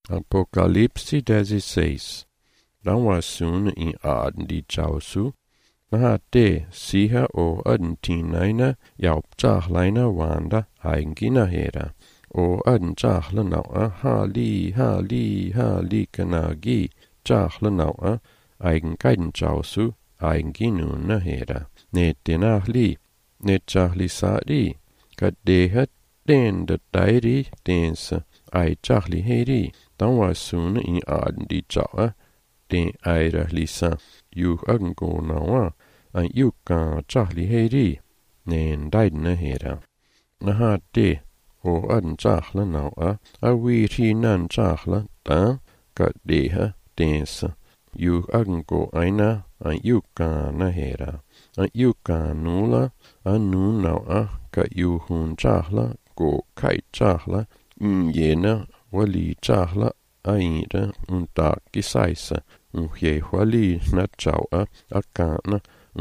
Apocalypse 16. Dan var sunne i arden di jausu. Naha te siha o adentinaina jauptahleina wanda aingina hera. O adentahla naua hali kanagi tahla naua aingaiden jausu ainginuna hera. Ne tenahli, ne tahli saadi, kadehat den de dairi densa ai tahli heri. Dan var sunne i arden di jaua. Den eira lisa yu agengo naua an yuka tahli heri. Nen daidna hera. Naha te o aden tahla naua a wiri nan tahla da ka deha densa. Yu agengo aina an yuka na hera. An yuka nula an nu naua ka yu hun tahla go kai tahla yena wali tahla aida takisaisa hwali na chaua akana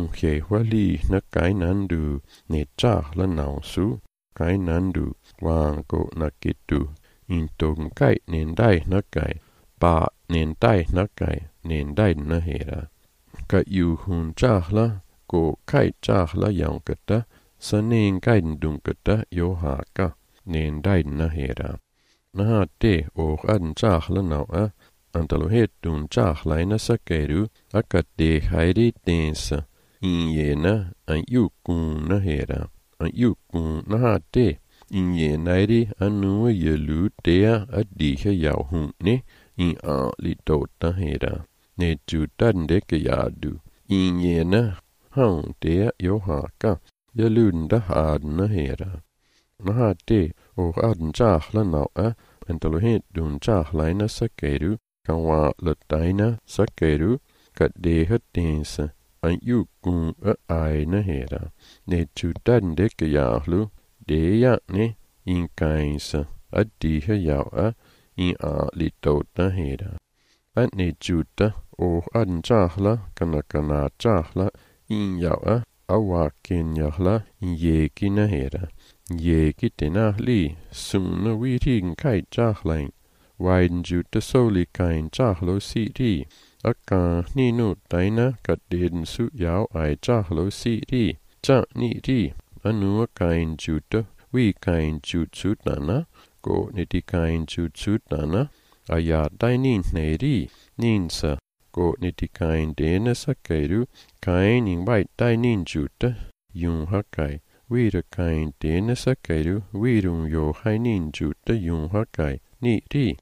hwali na kainandu ne tahla nausu kainandu wango na kitu intong kai nendai na kai ba nendai na kai nendai na hera ka yu hun tahla go kai tahla yankata sanen kaindungkata yohaka nendai na hera. Naha te o aden tahla naua antalohetun tahlaina sakeru akat de hairi tensa inyena an yukun na hera. An yukun naha te inyenairi anu yelu tea adiha yauhune in a litota hera. Ne jutan de kayadu inyena haun tea yohaka yelunda hadna hera. Naha te o aden tahla naua antalohetun tahlaina sakeru kawa lataina sakeru kadeha tensa an yukun aina hera. Ne jutan de kayahlu deya ne in kainsa adiha yaua in a litota hera. At ne juta o aden tahla kana tahla in yaua awakin yahla in yekina hera. Yeki tenahli sunna wirin kai tahlain. Waiden juta soli kain tahlo siri. Akka ninu taina kadeden su yau ai tahlo siri. Ta ni ri anua kain juta wi kain jutsu tana. Go niti kain jutsu tana. Aya dainin neri ninsa. Go niti kain dena sakeru kain in wait dainin juta. Yung hakai. Wira kain dena sakeru wirun yo hainin juta yung hakai ni ri.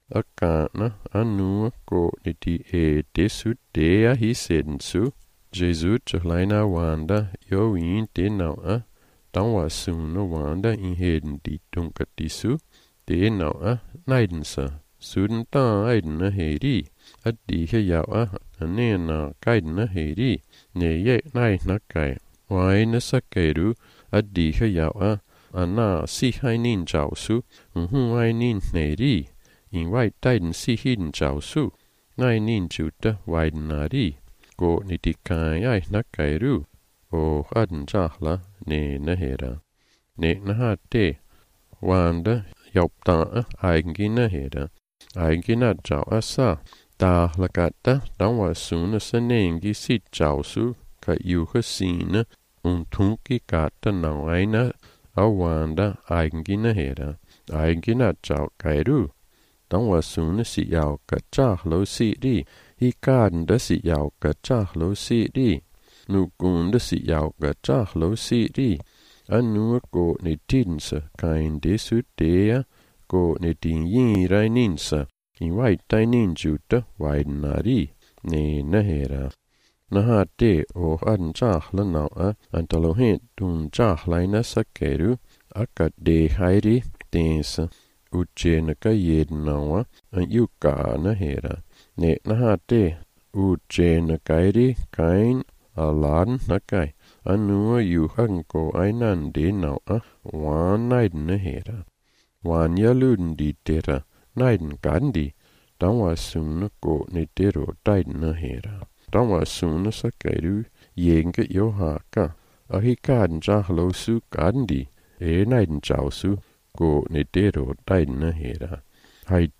Akana anua go niti desu dea hisensu. Jesu tuhlaina wanda yo in de naua. Dan var sunna wanda in heden di dunkatisu. De naua naidensa. Suden da aidena heri. At diha yaua anena kaidena heri. Ne ye naidna kai. Waina sakeru at diha yaua ana si hainin jausu. Hainin neri. In white daiden si hidden jausu. Nainin juta waidenari. Go niti kai ai nakairu. O aden tahla ne nahera. Ne nahate wanda yauptaa aingina hera. Aingina jaua sa. Tahla kata dan var sunna sanengi sit jausu ka yuha sina tunki kata nauaina awanda aingina hera. Aingina jau kairu. Dan var sunna si yau ka tahlo si di. Hi kaden da si yau ka tahlo si di. Nukun da si yau ka tahlo si di. Anua go ne tinsa kain desu dea go ne tin yin rai ninsa. In white dainin juta waidenari ne nahera. Naha te o aden tahla naua antalohet dun tahlaina sakeru akat de hairi tensa. Ujena ka yeden naua an yuka nahera. Ne naha te ujena kairi kain alan nakai. Anua yuhanko ainan de naua wan naiden nahera. Wan yaluden di tera. Naiden gandhi, dan var sunna go ne dero daiden nahera. Dan var sunna sakeru yenge yohaka. Ahi kaden jahlo su gandhi. Naiden jausu go ne dero daiden nahera. Haiti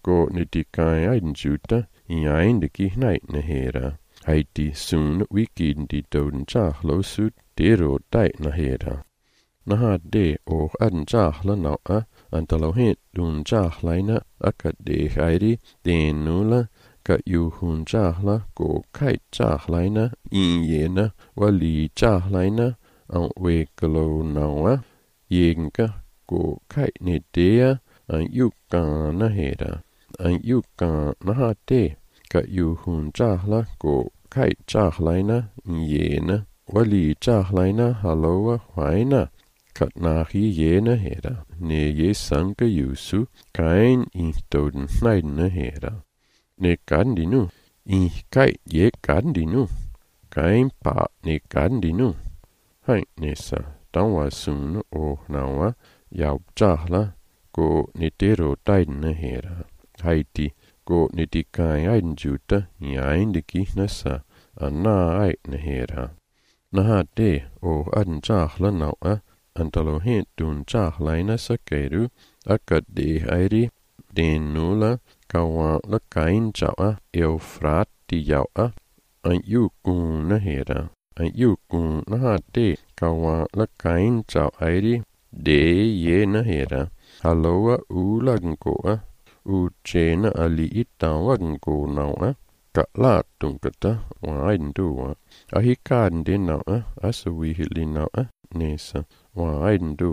go ni di kai aiden juta in ein de ki nai na hera hai di soon wiki di doden cha lo su de ro dai na hera na ha de o an cha la na a an ta lo he dun cha laina aka de hairi de nula ka yu hun cha la go kai cha laina in ye na wali cha laina an we klo na wa yen ka go kai ne de an yu ka na hera an yu ka na ha de ka yu hun cha la go kai cha laina in ye na wali cha laina halo wa na kat na hi ye na hera ne ye sang ka yusu kain in doden schneiden na hera ne kan di nu in kai ye kan di nu kain pa ne kan di nu hai ne sa tang wa sun o na wa yao cha la go ne te ro dai na hera hai ti go ne ti kai ain juta yain de ki na sa ana ai na hera na ha de o an cha la na a antalo he dun cha laina sa keru akat de airi den nula kawa la kain cha a eufrat ti yau a an yu kun na hera an yu kun na ha de kawa la kain cha airi de ye na hera haloa u lagnko a u che na ali ita wagnko na a ka la tung kata wa ain du a hi kan de na a asawi hili na a nesa wa ain du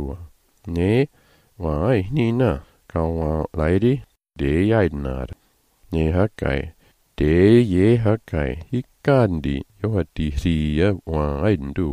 ne wa ai ni na ka wa lai di de yai na ne ha kai de ye ha kai hi kan di yo ha di ri ya wa ain du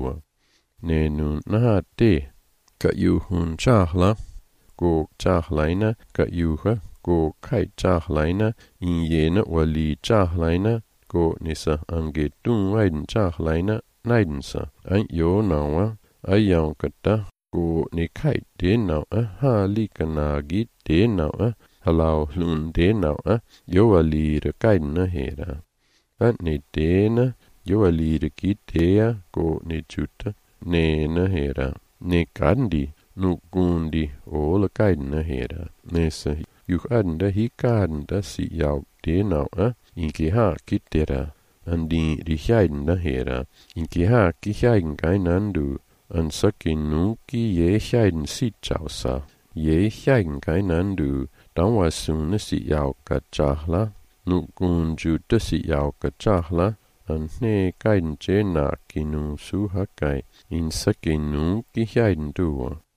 ne nu na ha te ka yu hun cha la go cha lai na ka yu ha go kai cha lai na in ye na wa li cha lai na go ni sa an ge tung ain cha lai na nain sa an yo na wa ayang kata go ni kai de na ha li kana gi de na halau lun de na yo ali re kai na hera an ni de na yo ali re ki de go ni chuta ne na hera ne kandi nu gundi o la kai na hera ne sa yu an da hi kan da si yau de na in ki ha ki tera an di ri hai na hera in ki ha ki hai kai nan du an sakin nu ki ye shain si chao sa ye shain kai nan du dang wa sun si yao ka cha la nu gun ju de si yao ka cha la an ne kai che na ki nu su ha kai in sakin nu ki shain du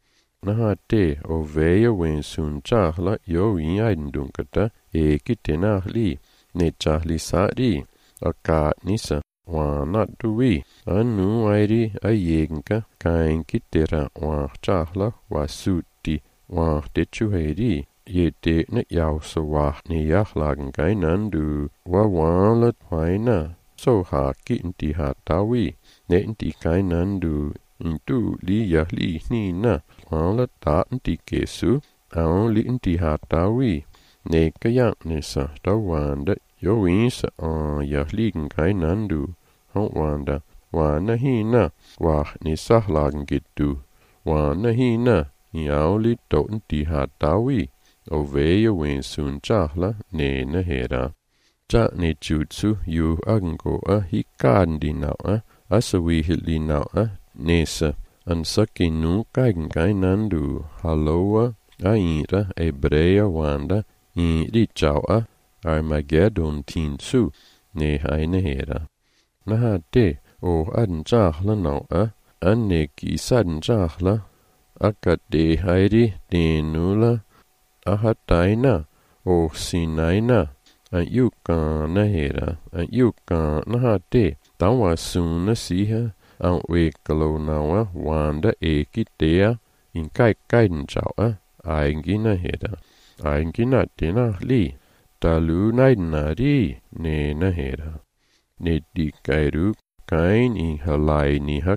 na ha te o ve ye wen sun cha la yo yin ai dun ka ta e ki te na li ne cha li sa ri a ka ni sa wa na du wi an nu ai ri a yen ka kain ki te ra wa cha la wa su ti wa te chu he ri ye te na yao so wa ni ya lagen kai nan du wa la twai na so ha ki ti ha ta wi ne ti kai nan du in tu li ya li ni na wa la ta ti ke su ao li ti ha ta wi ne ka ya ne sa ta wan da yo wi sa ya li kai nan du ho wan da wa na hi na wa ni sa lagen git du wa na hi na yao li to ti ha ta wi o ve ye wen sun cha la ne na hera cha ne jutsu yu ang go a hi kan di na asawi hi na ne sa an sakin nu kai nan du haloa a ira ebrea wanda in ri chao Armageddon tin su ne hai na hera na ha te o an cha la na an ne ki san cha la akat de hai ri de nu la a ha tai na o sinai na an yu ka na hera an yu ka na ha te ta wa sun na si ha an we kalo na wanda e ki te in kai n chao ai ngi na hera ai ngi na te na li ta lu nai na ri ne na hera ne di kai ru kain in halai ni ha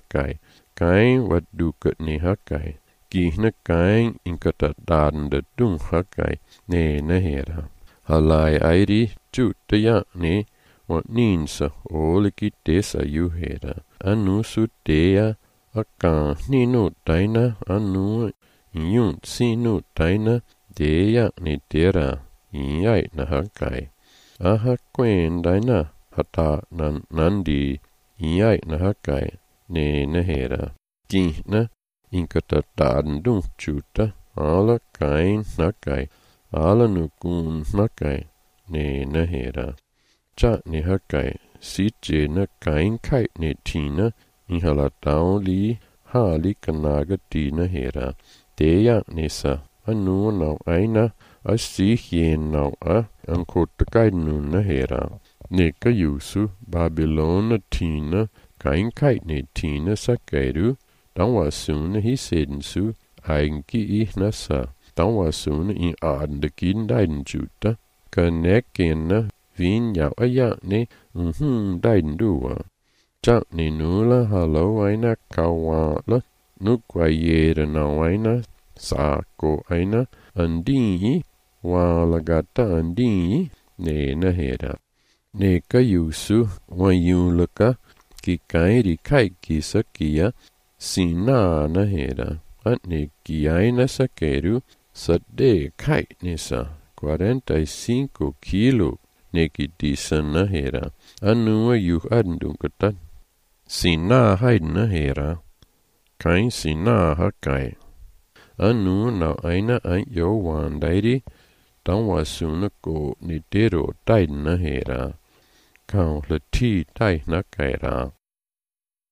kain wat du kat ni ha ki na kain in kata dan da dung ha ne na hera halai ai ri chu te ya ne wat nin sa o le ki te sa yu hera anu su te ya aka ni no tai na anu yun si no tai na de ya ni te ra iai na hakai. Aha quen daina hata nandi iai na hakai ne nahera. Kihna inkata taadun chuta ala kain nakai ala nukun nakai ne nahera. Cha ne hakai sitje na kain kai ne tina ihala tauli hali kanaga tina hera. Teya nesa anu nau aina asi hien nau a ankota kainu na hera. Neka yusu Babylona tina kain kai ne tina sakairu. Dan var sunne hisedensu eigengi I nasa. Dan var sunne I arden deiden juta. Kanekena vin yaw ayane deiden duwa. Chak ni nula halo aina kawala. Nukwayere na aina sako aina andii walagata andii ne nahera. Neka yusu wayulaka ki kairi kai kisakia sina nahera. Atne ki aina sakeru sade kai nisa 45 kilo neki disa nahera. Anua yuh adundungatan. Sina haid nahera. Kain sina hakai. Anu na aina ein yo wandairi. Dan wasuna ko ni dero daid nahera. Kau leti daid nakaira.